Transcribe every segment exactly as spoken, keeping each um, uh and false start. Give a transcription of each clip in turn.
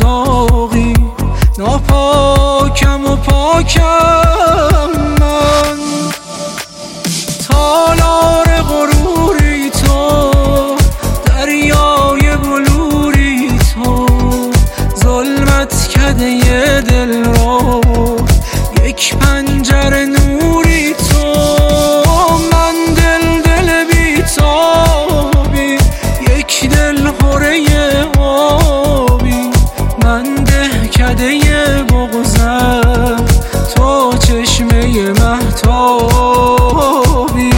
ساقی، ناپاکم و پاکم من. تالار غروری تو، دریای بلوری تو، ظلمت کده دل رو، یک پنجره نوری تو. من دل دل بی تابی، یک دل خوره آبی، من دهکده بغضم، تو چشمه مهتابی.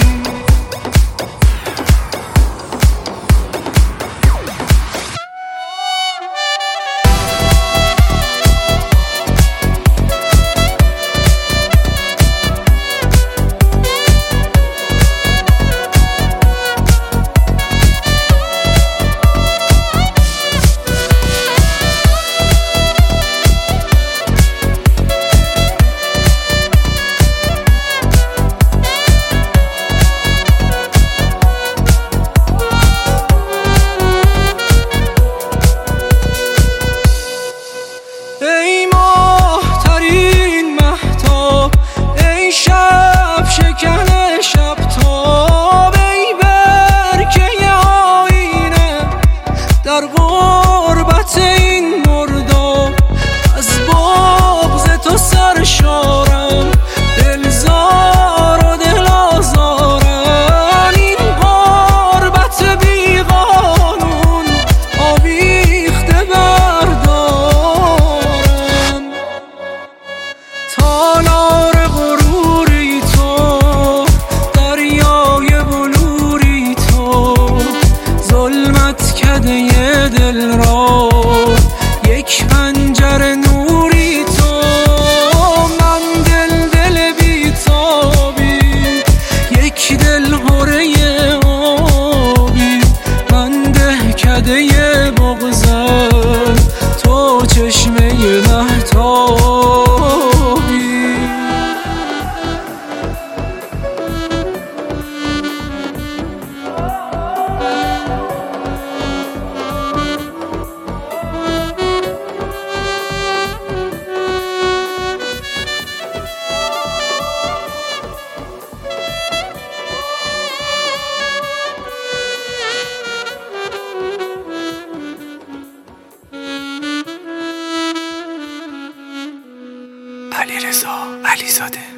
ای ماه‌ترین مهتاب، ای شب شکن شب تاب، ای برکه آینه در غربت این مرداب. از بغض تو سرشارم، دلزار و دل آزارم، این غربت بی قانون آویخته بردارم. تالار غروری تو، دریای بلوری تو، ظلمت کده دل را، یک پنجره نوری تو. من دل دل بی تابی، یک دل خوره آبی، من دهکده بغضم، تو چشمه مهتابی. علیرضا علیزاده.